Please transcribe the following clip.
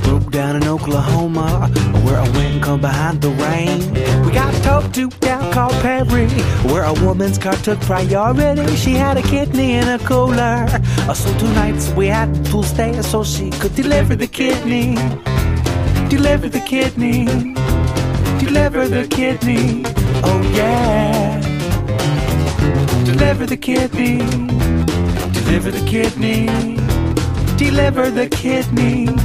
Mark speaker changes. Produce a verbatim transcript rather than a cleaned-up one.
Speaker 1: broke down in Oklahoma, where I went and come behind the rain. We got talked to down called Perry, where a woman's car took priority. She had a kidney in a cooler, uh, so two nights we had to stay so she could deliver the kidney. Deliver the kidney. Deliver the kidney. Oh yeah. Deliver the kidney. Deliver the kidney. Deliver the kidney.